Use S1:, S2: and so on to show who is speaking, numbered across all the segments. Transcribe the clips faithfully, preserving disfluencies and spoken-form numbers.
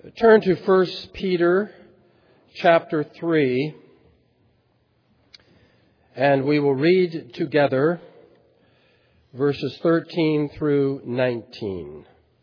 S1: Turn to First Peter chapter three, and we will read together verses thirteen through nineteen.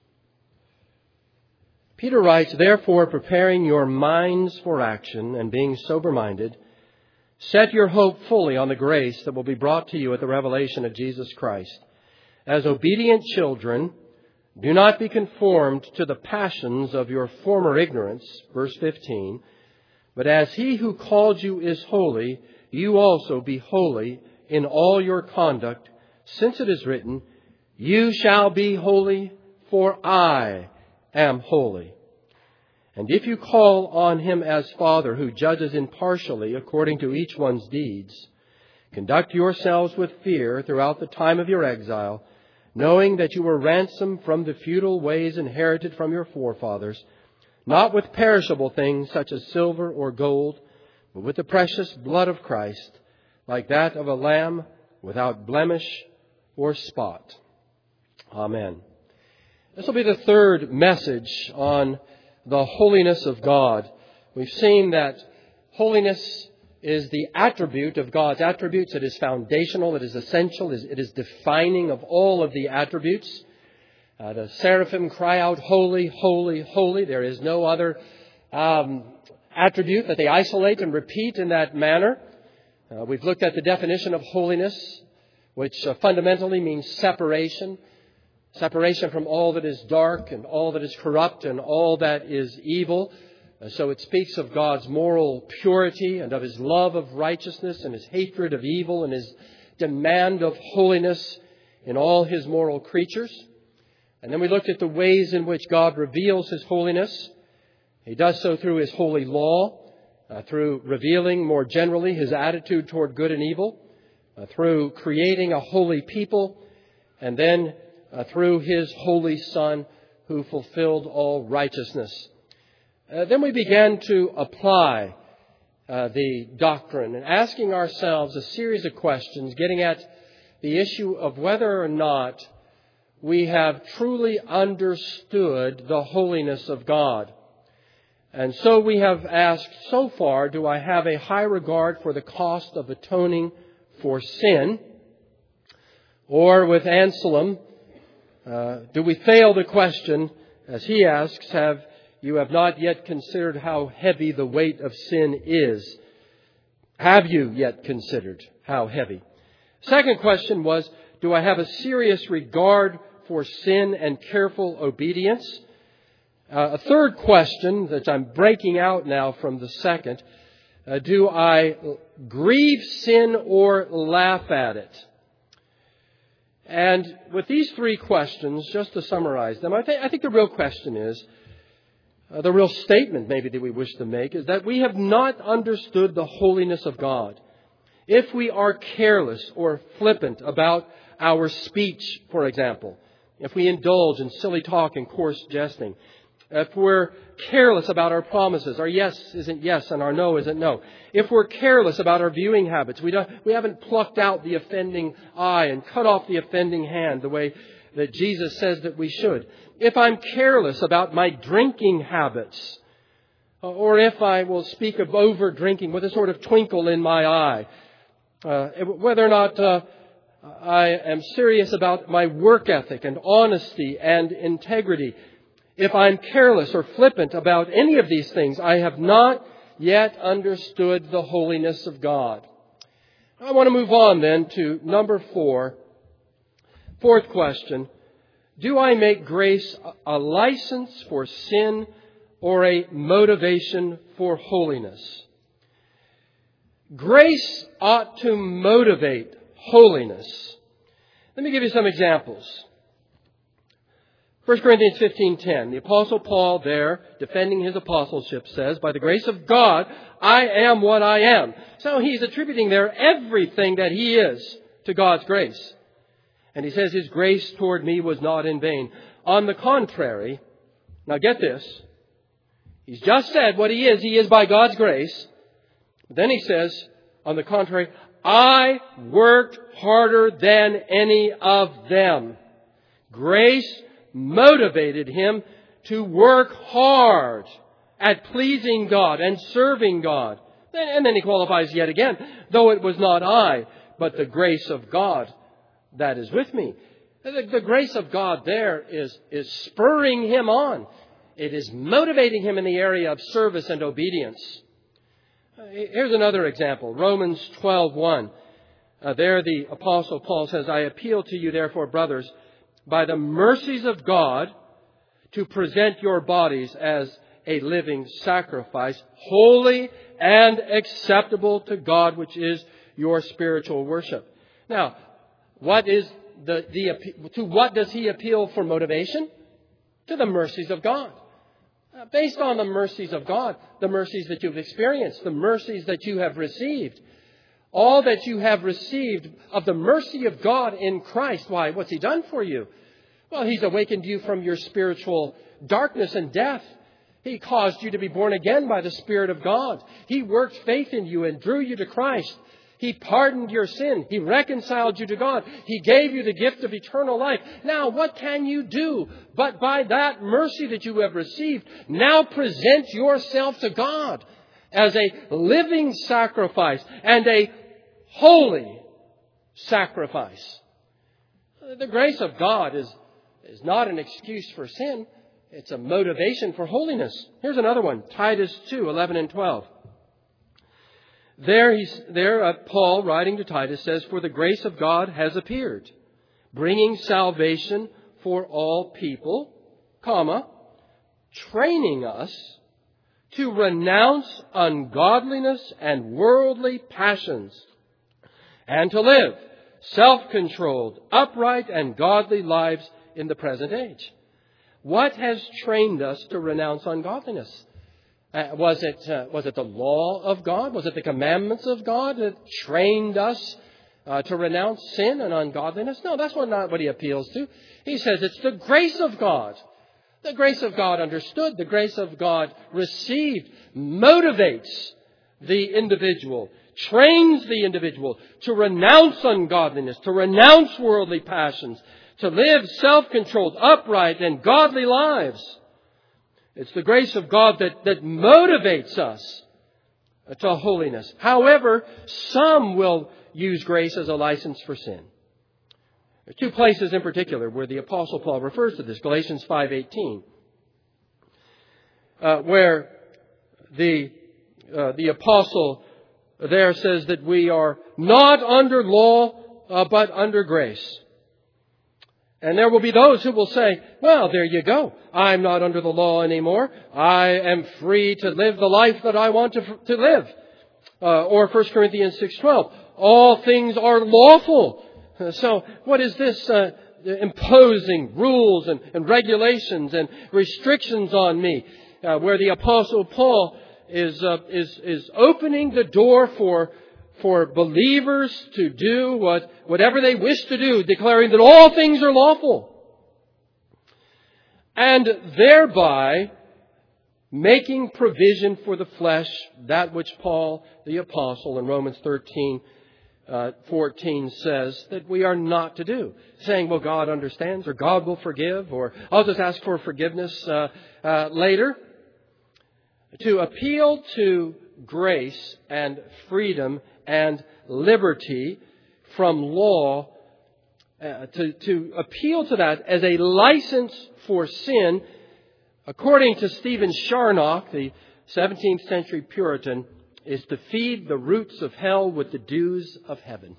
S1: Peter writes, "Therefore, preparing your minds for action and being sober-minded, set your hope fully on the grace that will be brought to you at the revelation of Jesus Christ. As obedient children, do not be conformed to the passions of your former ignorance," verse fifteen, "but as He who called you is holy, you also be holy in all your conduct, since it is written, 'You shall be holy, for I am holy.' And if you call on Him as Father, who judges impartially according to each one's deeds, conduct yourselves with fear throughout the time of your exile, knowing that you were ransomed from the futile ways inherited from your forefathers, not with perishable things such as silver or gold, but with the precious blood of Christ, like that of a lamb without blemish or spot." Amen. This will be the third message on the holiness of God. We've seen that holiness is the attribute of God's attributes. It is foundational. It is essential. It is defining of all of the attributes. Uh, the seraphim cry out, "Holy, holy, holy." There is no other um, attribute that they isolate and repeat in that manner. Uh, we've looked at the definition of holiness, which uh, fundamentally means separation. Separation from all that is dark and all that is corrupt and all that is evil. So it speaks of God's moral purity and of His love of righteousness and His hatred of evil and His demand of holiness in all His moral creatures. And then we looked at the ways in which God reveals His holiness. He does so through His holy law, uh, through revealing more generally His attitude toward good and evil, uh, through creating a holy people, and then uh, through His holy Son who fulfilled all righteousness. Uh, then we began to apply uh, the doctrine and asking ourselves a series of questions, getting at the issue of whether or not we have truly understood the holiness of God. And so we have asked so far, do I have a high regard for the cost of atoning for sin? Or with Anselm, uh, do we fail the question, as he asks, have you have not yet considered how heavy the weight of sin is? Have you yet considered how heavy? Second question was, do I have a serious regard for sin and careful obedience? Uh, a third question that I'm breaking out now from the second, uh, do I grieve sin or laugh at it? And with these three questions, just to summarize them, I, th- I think the real question is, Uh, the real statement maybe that we wish to make is that we have not understood the holiness of God. If we are careless or flippant about our speech, for example, if we indulge in silly talk and coarse jesting, if we're careless about our promises, our yes isn't yes and our no isn't no. If we're careless about our viewing habits, we don't, we haven't plucked out the offending eye and cut off the offending hand the way that Jesus says that we should. If I'm careless about my drinking habits, or if I will speak of over drinking with a sort of twinkle in my eye, uh, whether or not uh, I am serious about my work ethic and honesty and integrity, if I'm careless or flippant about any of these things, I have not yet understood the holiness of God. I want to move on then to number four. Fourth question. Do I make grace a license for sin or a motivation for holiness? Grace ought to motivate holiness. Let me give you some examples. First Corinthians fifteen ten. The Apostle Paul there, defending his apostleship, says, "By the grace of God, I am what I am." So he's attributing there everything that he is to God's grace. And he says, "His grace toward me was not in vain. On the contrary," now get this, he's just said what he is. He is by God's grace. But then he says, on the contrary, "I worked harder than any of them." Grace motivated him to work hard at pleasing God and serving God. And then he qualifies yet again, though it was not I, but the grace of God that is with me. The, the grace of God there is, is spurring him on. It is motivating him in the area of service and obedience. Here's another example. Romans twelve one. Uh, there the Apostle Paul says, I appeal to you, therefore, brothers, by the mercies of God, to present your bodies as a living sacrifice, holy and acceptable to God, which is your spiritual worship. Now, what is the, the to what does he appeal for motivation? To the mercies of God. Uh, based on the mercies of God, the mercies that you've experienced, the mercies that you have received, all that you have received of the mercy of God in Christ. Why? What's He done for you? Well, He's awakened you from your spiritual darkness and death. He caused you to be born again by the Spirit of God. He worked faith in you and drew you to Christ. He pardoned your sin. He reconciled you to God. He gave you the gift of eternal life. Now, what can you do but by that mercy that you have received, now present yourself to God as a living sacrifice and a holy sacrifice? The grace of God is, is not an excuse for sin. It's a motivation for holiness. Here's another one, Titus two, eleven and twelve. There, he's, there uh, Paul, writing to Titus, says, for the grace of God has appeared, bringing salvation for all people, comma, training us to renounce ungodliness and worldly passions, and to live self-controlled, upright, and godly lives in the present age. What has trained us to renounce ungodliness? Uh, was it uh, was it the law of God? Was it the commandments of God that trained us uh, to renounce sin and ungodliness? No, that's what, not what he appeals to. He says it's the grace of God. The grace of God understood, the grace of God received, motivates the individual, trains the individual to renounce ungodliness, to renounce worldly passions, to live self-controlled, upright, and godly lives. It's the grace of God that, that motivates us to holiness. However, some will use grace as a license for sin. There are two places in particular where the Apostle Paul refers to this. Galatians five eighteen, uh, where the uh, the Apostle there says that we are not under law, uh, but under grace. And there will be those who will say, well, there you go. I'm not under the law anymore. I am free to live the life that I want to, to live. Uh, or First Corinthians six twelve, all things are lawful. Uh, so what is this uh, imposing rules and, and regulations and restrictions on me? Uh, where the Apostle Paul is, uh, is, is opening the door for for believers to do what, whatever they wish to do, declaring that all things are lawful. And thereby making provision for the flesh, that which Paul the Apostle in Romans thirteen, uh, fourteen says that we are not to do. Saying, well, God understands, or God will forgive, or I'll just ask for forgiveness uh, uh, later. To appeal to grace and freedom and liberty from law, uh, to, to appeal to that as a license for sin, according to Stephen Charnock, the seventeenth century Puritan, is to feed the roots of hell with the dews of heaven.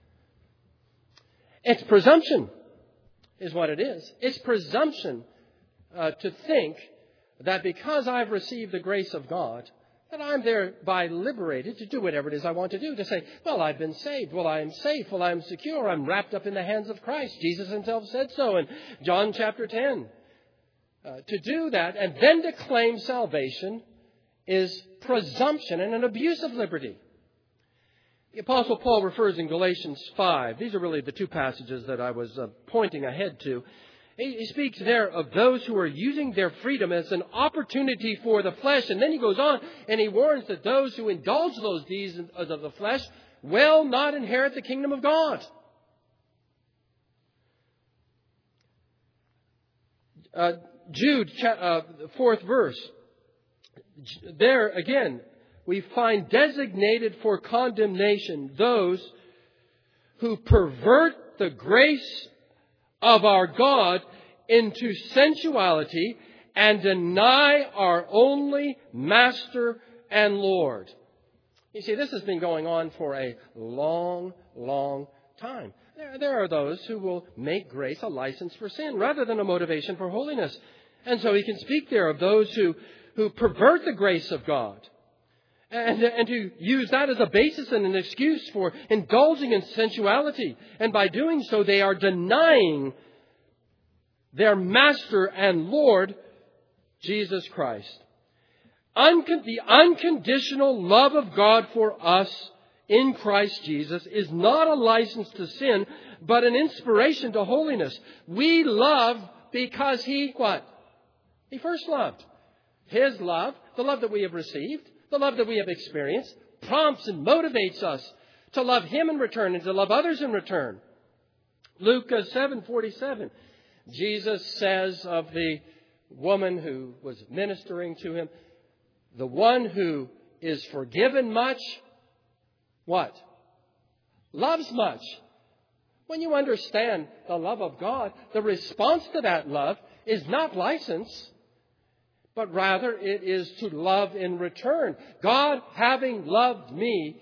S1: It's presumption, is what it is. It's presumption uh, to think that because I've received the grace of God, that I'm thereby liberated to do whatever it is I want to do. To say, well, I've been saved. Well, I'm safe. Well, I'm secure. I'm wrapped up in the hands of Christ. Jesus himself said so in John chapter ten. Uh, to do that and then to claim salvation is presumption and an abuse of liberty. The Apostle Paul refers in Galatians five. These are really the two passages that I was uh, pointing ahead to. He speaks there of those who are using their freedom as an opportunity for the flesh. And then he goes on and he warns that those who indulge those deeds of the flesh will not inherit the kingdom of God. Uh, Jude, uh, fourth verse. There again, we find designated for condemnation those who pervert the grace of our God into sensuality and deny our only Master and Lord. You see, this has been going on for a long, long time. There, there are those who will make grace a license for sin rather than a motivation for holiness. And so he can speak there of those who, who pervert the grace of God. And, and to use that as a basis and an excuse for indulging in sensuality. And by doing so, they are denying their Master and Lord, Jesus Christ. Uncon- the unconditional love of God for us in Christ Jesus is not a license to sin, but an inspiration to holiness. We love because He, what? He first loved. His love, the love that we have received, the love that we have experienced, prompts and motivates us to love Him in return and to love others in return. Luke seven forty-seven, Jesus says of the woman who was ministering to Him, the one who is forgiven much, what? Loves much. When you understand the love of God, the response to that love is not license, but rather it is to love in return. God, having loved me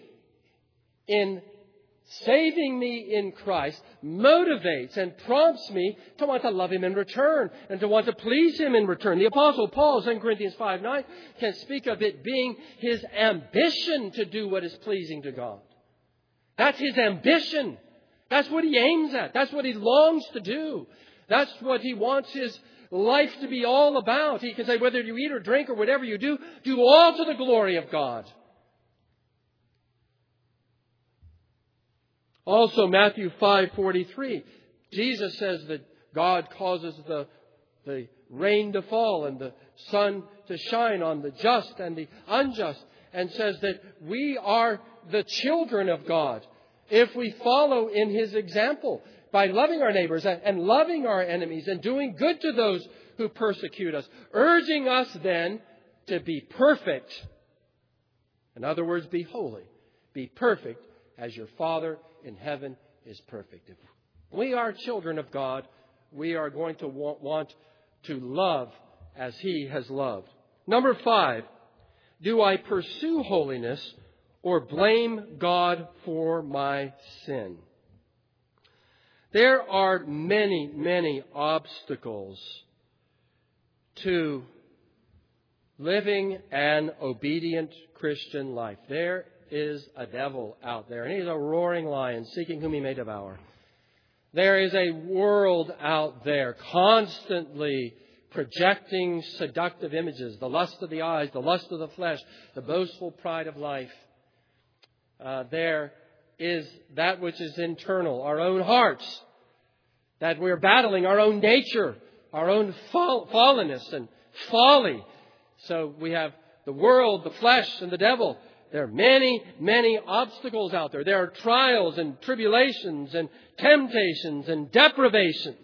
S1: in saving me in Christ, motivates and prompts me to want to love Him in return and to want to please Him in return. The Apostle Paul, Second Corinthians five nine, can speak of it being his ambition to do what is pleasing to God. That's his ambition. That's what he aims at. That's what he longs to do. That's what he wants his life to be all about. He can say, whether you eat or drink or whatever you do, do all to the glory of God. Also, Matthew five forty-three, Jesus says that God causes the, the rain to fall and the sun to shine on the just and the unjust, and says that we are the children of God if we follow in His example by loving our neighbors and loving our enemies and doing good to those who persecute us, urging us then to be perfect. In other words, be holy. Be perfect as your Father in heaven is perfect. If we are children of God, we are going to want to love as He has loved. Number five, do I pursue holiness or blame God for my sin? There are many, many obstacles to living an obedient Christian life. There is a devil out there, and he's a roaring lion seeking whom he may devour. There is a world out there constantly projecting seductive images, the lust of the eyes, the lust of the flesh, the boastful pride of life. Uh, there is that which is internal, our own hearts, that we're battling our own nature, our own fall, fallenness and folly. So we have the world, the flesh, and the devil. There are many, many obstacles out there. There are trials and tribulations and temptations and deprivations.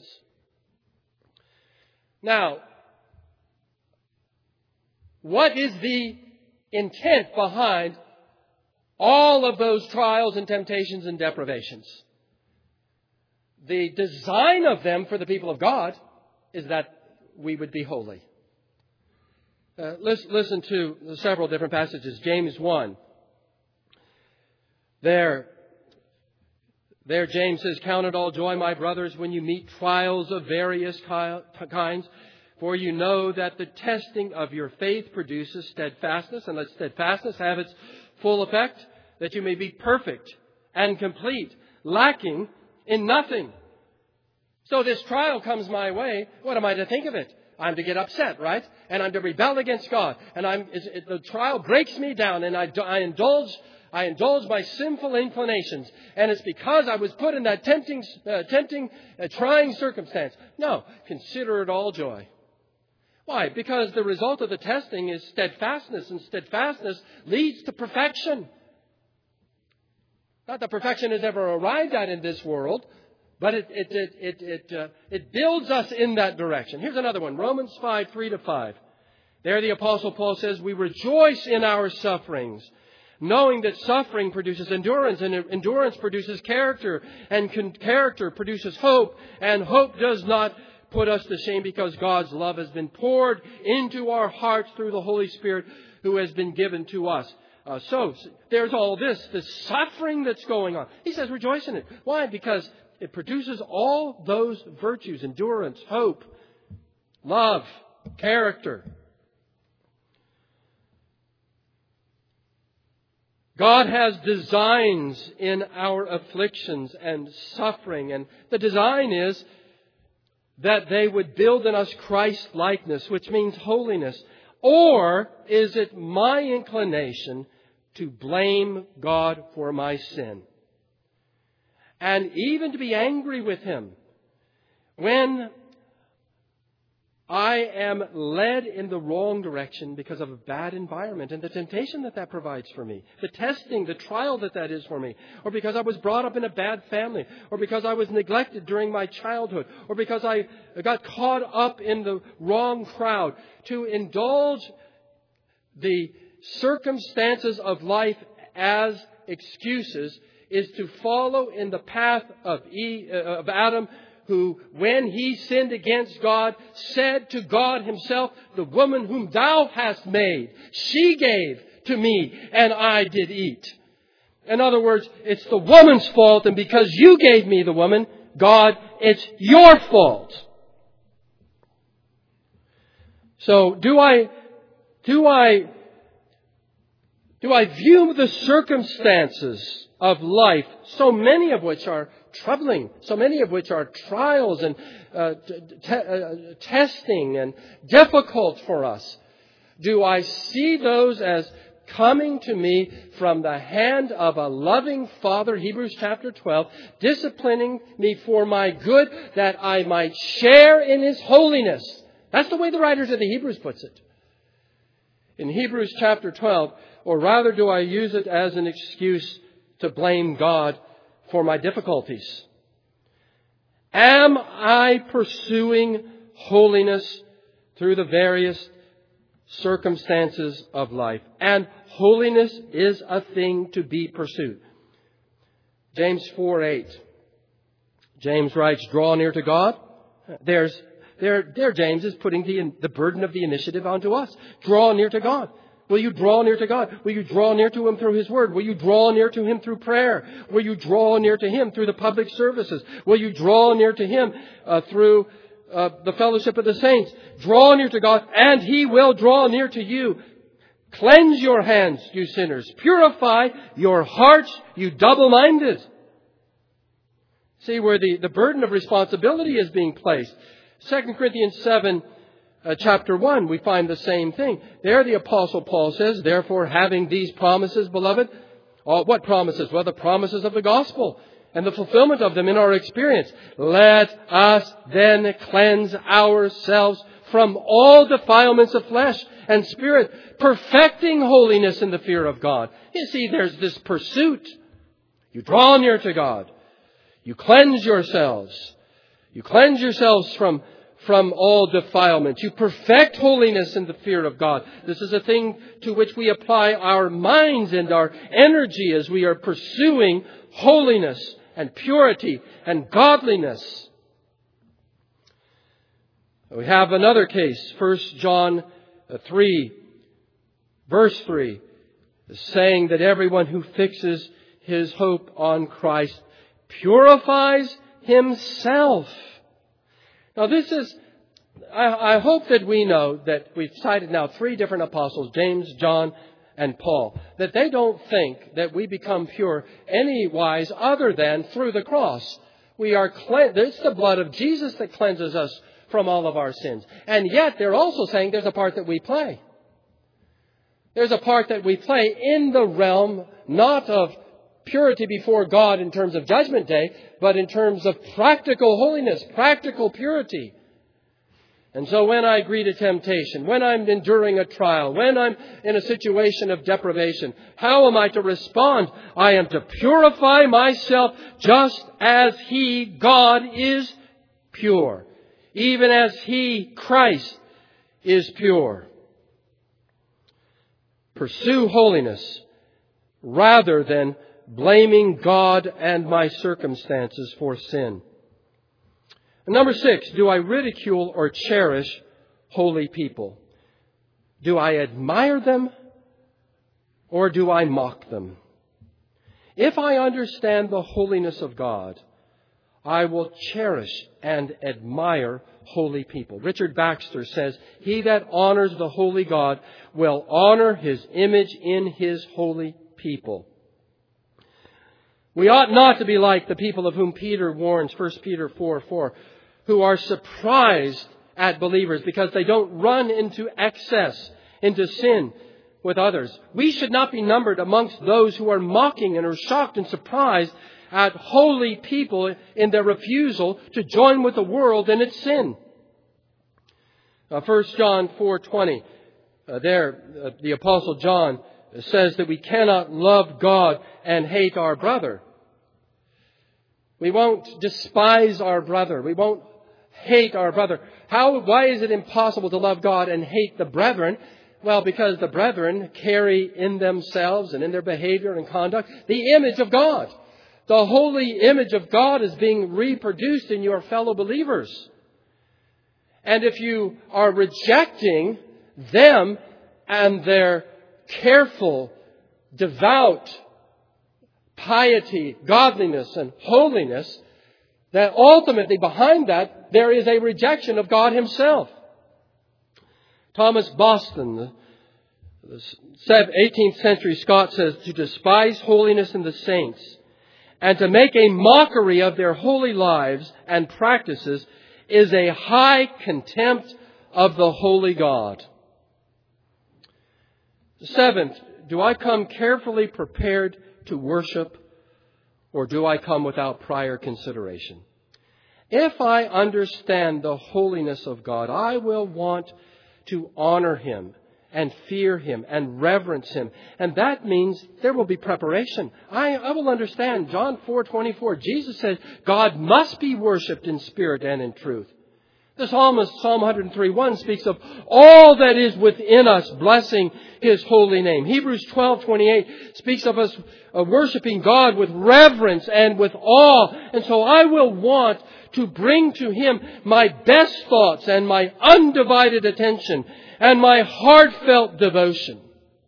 S1: Now, what is the intent behind all of those trials and temptations and deprivations? The design of them for the people of God is that we would be holy. Uh, listen, listen to several different passages. James one. There, there James says, "Count it all joy, my brothers, when you meet trials of various ki- kinds, for you know that the testing of your faith produces steadfastness, and let steadfastness have its full effect, that you may be perfect and complete, lacking in nothing." So this trial comes my way. What am I to think of it? I'm to get upset, right? And I'm to rebel against God. And I'm it, the trial breaks me down, and I, I indulge I indulge my sinful inclinations. And it's because I was put in that tempting, uh, tempting, uh, trying circumstance. No, consider it all joy. Why? Because the result of the testing is steadfastness, and steadfastness leads to perfection. Not that perfection is ever arrived at in this world, But it it it it it, uh, it builds us in that direction. Here's another one. Romans five, three to five. There the Apostle Paul says, we rejoice in our sufferings, knowing that suffering produces endurance, and endurance produces character, and con- character produces hope, and hope does not put us to shame because God's love has been poured into our hearts through the Holy Spirit who has been given to us. Uh, so there's all this, this suffering that's going on. He says rejoice in it. Why? Because it produces all those virtues: endurance, hope, love, character. God has designs in our afflictions and suffering, and the design is that they would build in us Christ-likeness, which means holiness. Or is it my inclination to blame God for my sin? And even to be angry with Him when I am led in the wrong direction because of a bad environment and the temptation that that provides for me, the testing, the trial that that is for me, or because I was brought up in a bad family, or because I was neglected during my childhood, or because I got caught up in the wrong crowd. To indulge the circumstances of life as excuses is to follow in the path of, e, uh, of Adam, who, when he sinned against God, said to God Himself, the woman whom thou hast made, she gave to me, and I did eat. In other words, it's the woman's fault, and because you gave me the woman, God, it's your fault. So do I, do I, do I view the circumstances of life, so many of which are troubling, so many of which are trials and uh, t- uh, testing and difficult for us? Do I see those as coming to me from the hand of a loving Father, Hebrews chapter twelve, disciplining me for my good, that I might share in His holiness? That's the way the writer of the Hebrews puts it. In Hebrews chapter twelve, or rather do I use it as an excuse to blame God for my difficulties? Am I pursuing holiness through the various circumstances of life? And holiness is a thing to be pursued. James four eight. James writes, draw near to God. There's, there, there James is putting the, the burden of the initiative onto us. Draw near to God. Will you draw near to God? Will you draw near to Him through His Word? Will you draw near to Him through prayer? Will you draw near to Him through the public services? Will you draw near to Him uh, through uh, the fellowship of the saints? Draw near to God, and He will draw near to you. Cleanse your hands, you sinners. Purify your hearts, you double-minded. See where the, the burden of responsibility is being placed. Second Corinthians seven, Uh, chapter one, we find the same thing. There the Apostle Paul says, therefore, having these promises, beloved, uh, what promises? Well, the promises of the gospel and the fulfillment of them in our experience. Let us then cleanse ourselves from all defilements of flesh and spirit, perfecting holiness in the fear of God. You see, there's this pursuit. You draw near to God. You cleanse yourselves. You cleanse yourselves from From all defilement. You perfect holiness in the fear of God. This is a thing to which we apply our minds and our energy as we are pursuing holiness and purity and godliness. We have another case, First John three, verse three, saying that everyone who fixes his hope on Christ purifies himself. Now this is, I, I hope that we know that we've cited now three different apostles, James, John, and Paul, that they don't think that we become pure anywise other than through the cross. We are cleansed. It's the blood of Jesus that cleanses us from all of our sins. And yet they're also saying there's a part that we play. There's a part that we play in the realm not of purity before God in terms of Judgment Day, but in terms of practical holiness, practical purity. And so when I agree to temptation, when I'm enduring a trial, when I'm in a situation of deprivation, how am I to respond? I am to purify myself just as He, God, is pure. Even as He, Christ, is pure. Pursue holiness rather than blaming God and my circumstances for sin. And number six, do I ridicule or cherish holy people? Do I admire them or do I mock them? If I understand the holiness of God, I will cherish and admire holy people. Richard Baxter says, he that honors the holy God will honor His image in His holy people. We ought not to be like the people of whom Peter warns, First Peter four four, who are surprised at believers because they don't run into excess, into sin with others. We should not be numbered amongst those who are mocking and are shocked and surprised at holy people in their refusal to join with the world in its sin. Uh, First John four twenty, uh, there uh, the Apostle John says that we cannot love God and hate our brother. We won't despise our brother. We won't hate our brother. How? Why is it impossible to love God and hate the brethren? Well, because the brethren carry in themselves and in their behavior and conduct the image of God. The holy image of God is being reproduced in your fellow believers. And if you are rejecting them and their careful, devout piety, godliness, and holiness, that ultimately behind that there is a rejection of God Himself. Thomas Boston, the eighteenth century Scot, says, to despise holiness in the saints and to make a mockery of their holy lives and practices is a high contempt of the holy God. Seventh, do I come carefully prepared to worship, or do I come without prior consideration? If I understand the holiness of God, I will want to honor Him and fear Him and reverence Him. And that means there will be preparation. I, I will understand John four twenty-four. Jesus says God must be worshipped in spirit and in truth. The psalmist, Psalm one oh three one, speaks of all that is within us blessing His holy name. Hebrews twelve twenty-eight speaks of us uh, worshiping God with reverence and with awe. And so I will want to bring to Him my best thoughts and my undivided attention and my heartfelt devotion.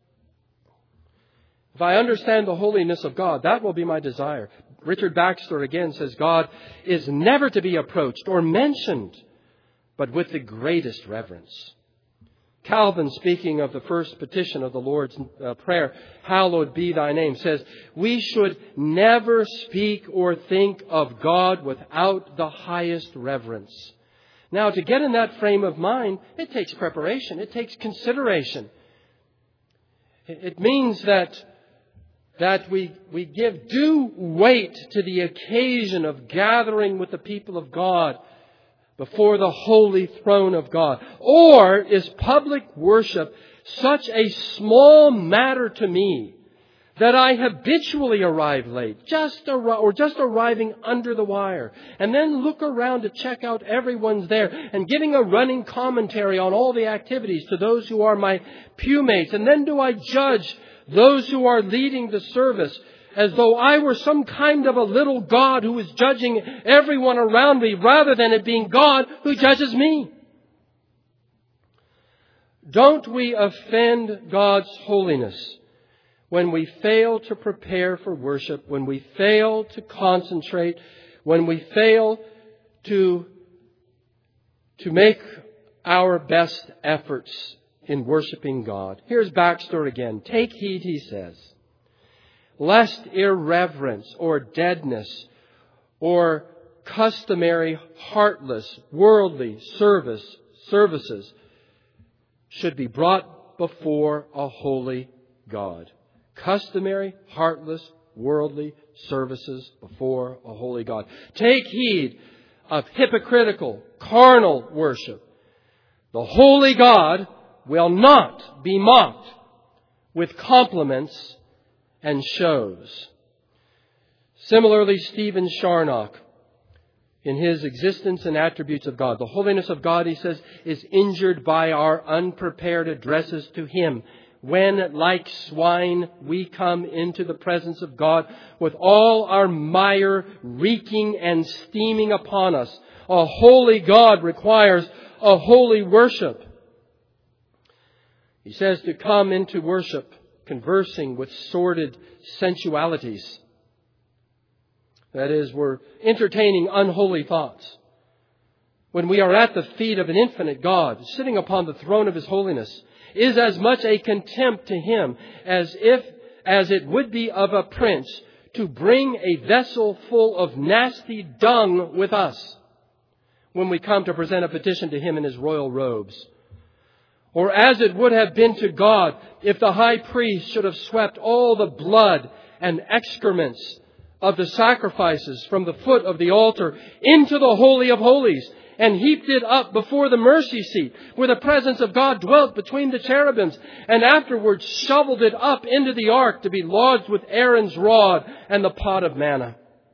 S1: If I understand the holiness of God, that will be my desire. Richard Baxter again says God is never to be approached or mentioned, but with the greatest reverence. Calvin, speaking of the first petition of the Lord's uh, Prayer, hallowed be Thy name, says, we should never speak or think of God without the highest reverence. Now, to get in that frame of mind, it takes preparation. It takes consideration. It means that, that we, we give due weight to the occasion of gathering with the people of God before the holy throne of God. Or is public worship such a small matter to me that I habitually arrive late, just ar- or just arriving under the wire, and then look around to check out everyone's there, and giving a running commentary on all the activities to those who are my pewmates, and then do I judge those who are leading the service as though I were some kind of a little God who is judging everyone around me, rather than it being God who judges me? Don't we offend God's holiness when we fail to prepare for worship, when we fail to concentrate, when we fail to, to make our best efforts in worshiping God? Here's Baxter again. Take heed, he says, lest irreverence or deadness or customary heartless worldly service services should be brought before a holy God. Customary, heartless, worldly services before a holy God. Take heed of hypocritical, carnal worship, The holy God will not be mocked with compliments and shows. Similarly, Stephen Charnock, in his Existence and Attributes of God, the holiness of God, he says, is injured by our unprepared addresses to Him, when, like swine, we come into the presence of God with all our mire reeking and steaming upon us. A holy God requires a holy worship. He says to come into worship conversing with sordid sensualities. That is, we're entertaining unholy thoughts. When we are at the feet of an infinite God, sitting upon the throne of His holiness, is as much a contempt to Him as if, as it would be of a prince to bring a vessel full of nasty dung with us when we come to present a petition to Him in His royal robes. Or as it would have been to God if the high priest should have swept all the blood and excrements of the sacrifices from the foot of the altar into the Holy of Holies and heaped it up before the mercy seat where the presence of God dwelt between the cherubims, and afterwards shoveled it up into the ark to be lodged with Aaron's rod and the pot of manna.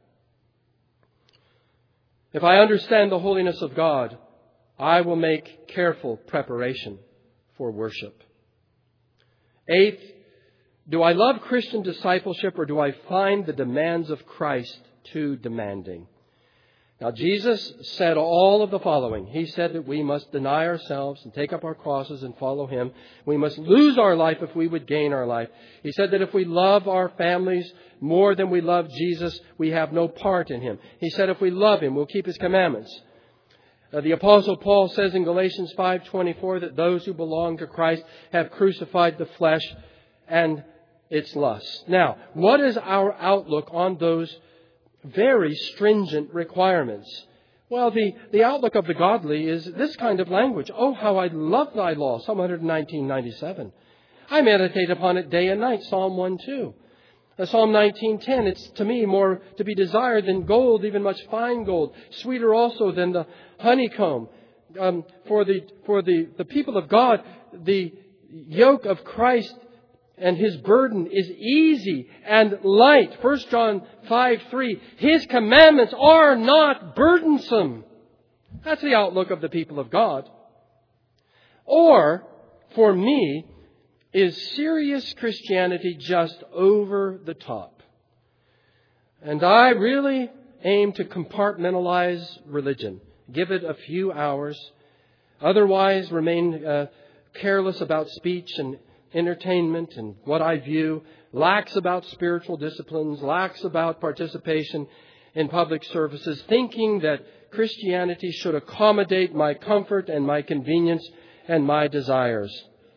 S1: If I understand the holiness of God, I will make careful preparation for worship. Eighth, do I love Christian discipleship, or do I find the demands of Christ too demanding? Now, Jesus said all of the following. He said that we must deny ourselves and take up our crosses and follow Him. We must lose our life if we would gain our life. He said that if we love our families more than we love Jesus, we have no part in Him. He said if we love Him, we'll keep His commandments. Uh, the Apostle Paul says in Galatians five twenty-four that those who belong to Christ have crucified the flesh and its lusts. Now, what is our outlook on those very stringent requirements? Well, the, the outlook of the godly is this kind of language. Oh, how I love thy law, Psalm one nineteen ninety-seven. I meditate upon it day and night, Psalm one two. Uh, Psalm nineteen ten, it's to me more to be desired than gold, even much fine gold, sweeter also than the honeycomb. Um, for the for the, the people of God, the yoke of Christ and His burden is easy and light. First John five three. His commandments are not burdensome. That's the outlook of the people of God. Or, for me, is serious Christianity just over the top? And I really aim to compartmentalize religion. Give it a few hours. Otherwise, remain uh, careless about speech and entertainment and what I view, lax about spiritual disciplines, lax about participation in public services, thinking that Christianity should accommodate my comfort and my convenience and my desires.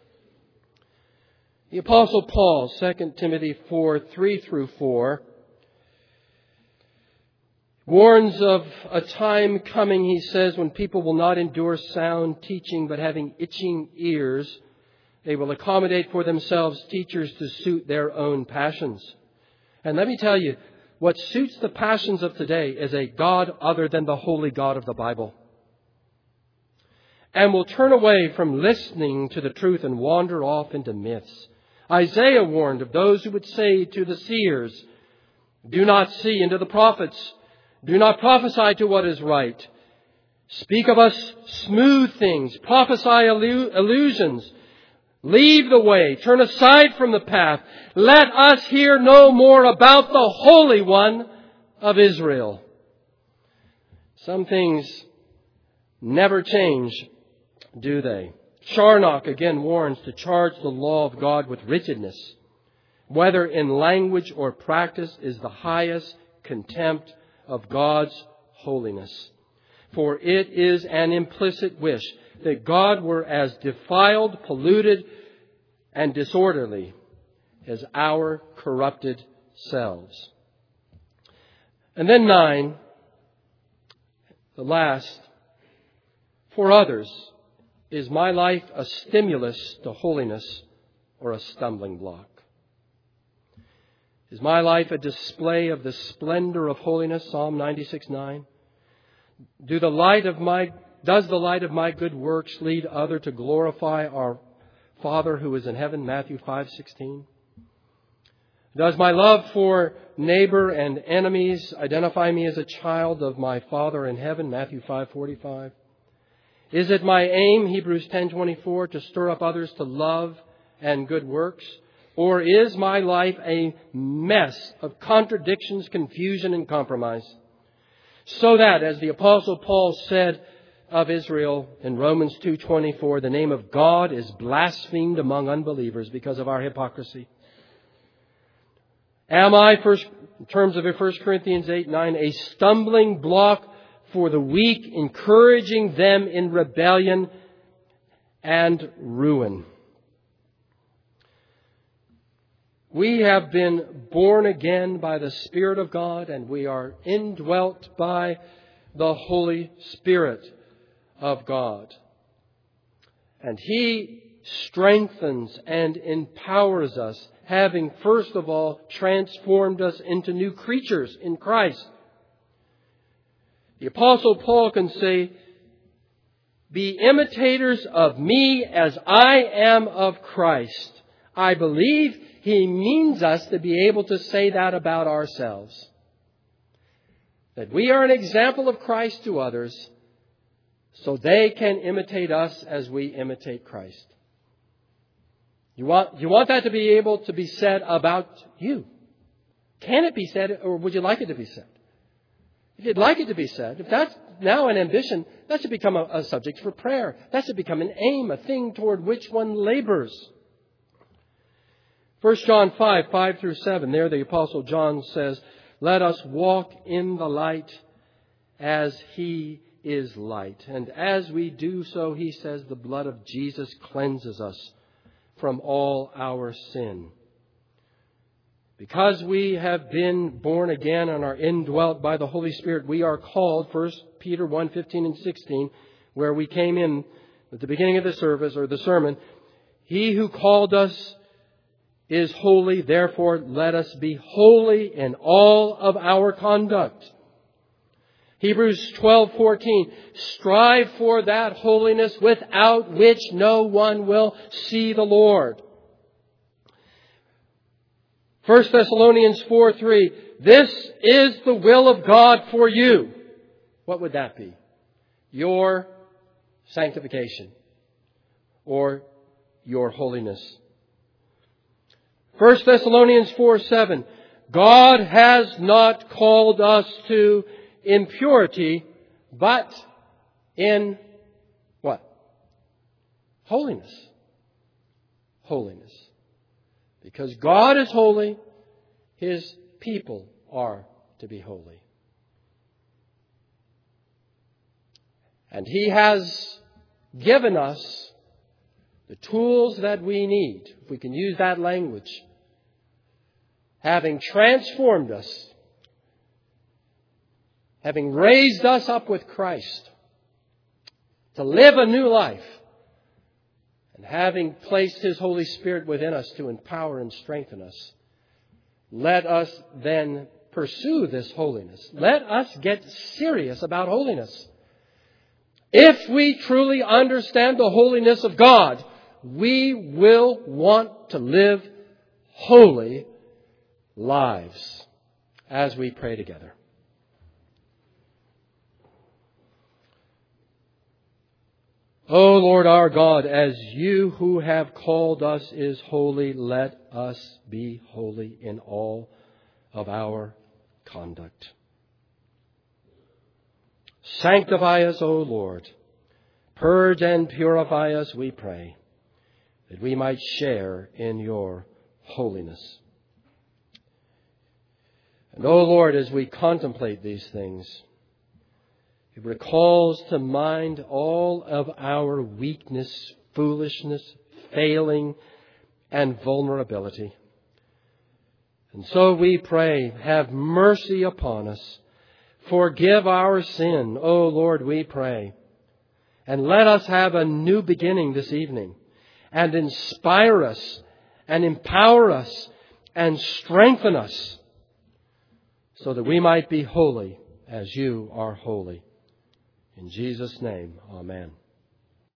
S1: The Apostle Paul, Second Timothy four, three through four, warns of a time coming, he says, when people will not endure sound teaching, but having itching ears, they will accommodate for themselves teachers to suit their own passions. And let me tell you, what suits the passions of today is a God other than the holy God of the Bible. And will turn away from listening to the truth and wander off into myths. Isaiah warned of those who would say to the seers, do not see, and to the prophets, do not prophesy to what is right. Speak of us smooth things, prophesy illu- illusions. Leave the way, turn aside from the path. Let us hear no more about the Holy One of Israel. Some things never change, do they? Charnock again warns to charge the law of God with rigidness, whether in language or practice, is the highest contempt of God's holiness. For it is an implicit wish that God were as defiled, polluted, and disorderly as our corrupted selves. And then nine, the last, for others, is my life a stimulus to holiness or a stumbling block? Is my life a display of the splendor of holiness? Psalm ninety-six nine. Do the light of my does the light of my good works lead other to glorify our Father who is in heaven? Matthew five sixteen. Does my love for neighbor and enemies identify me as a child of my Father in heaven? Matthew five forty-five. Is it my aim, Hebrews ten twenty-four, to stir up others to love and good works? Or is my life a mess of contradictions, confusion, and compromise? So that, as the Apostle Paul said of Israel in Romans two twenty-four, the name of God is blasphemed among unbelievers because of our hypocrisy. Am I, first, in terms of First Corinthians eight nine, a stumbling block for the weak, encouraging them in rebellion and ruin? We have been born again by the Spirit of God, and we are indwelt by the Holy Spirit of God. And He strengthens and empowers us, having first of all transformed us into new creatures in Christ. The Apostle Paul can say, "Be imitators of me as I am of Christ." I believe he means us to be able to say that about ourselves. That we are an example of Christ to others, so they can imitate us as we imitate Christ. You want, you want that to be able to be said about you. Can it be said, or would you like it to be said? If you'd like it to be said, if that's now an ambition, that should become a, a subject for prayer. That should become an aim, a thing toward which one labors. First John five, five through seven, there the Apostle John says, "Let us walk in the light as He is light. And as we do so," he says, "the blood of Jesus cleanses us from all our sin." Because we have been born again and are indwelt by the Holy Spirit, we are called, First Peter one, fifteen and sixteen, where we came in at the beginning of the service or the sermon, "He who called us is holy, therefore let us be holy in all of our conduct." Hebrews twelve fourteen, "Strive for that holiness without which no one will see the Lord." First Thessalonians four three, "This is the will of God for you." What would that be? Your sanctification or your holiness. First Thessalonians four seven, "God has not called us to impurity, but in" what? Holiness. Holiness. Because God is holy, His people are to be holy. And He has given us the tools that we need, if we can use that language, having transformed us, having raised us up with Christ to live a new life, and having placed His Holy Spirit within us to empower and strengthen us. Let us then pursue this holiness. Let us get serious about holiness. If we truly understand the holiness of God, we will want to live holy lives as we pray together. O Lord our God, as You who have called us is holy, let us be holy in all of our conduct. Sanctify us, O Lord. Purge and purify us, we pray, that we might share in Your holiness. And, O Lord, as we contemplate these things, it recalls to mind all of our weakness, foolishness, failing, and vulnerability. And so we pray, have mercy upon us. Forgive our sin, O Lord, we pray. And let us have a new beginning this evening. And inspire us, and empower us, and strengthen us, so that we might be holy as You are holy. In Jesus' name, amen.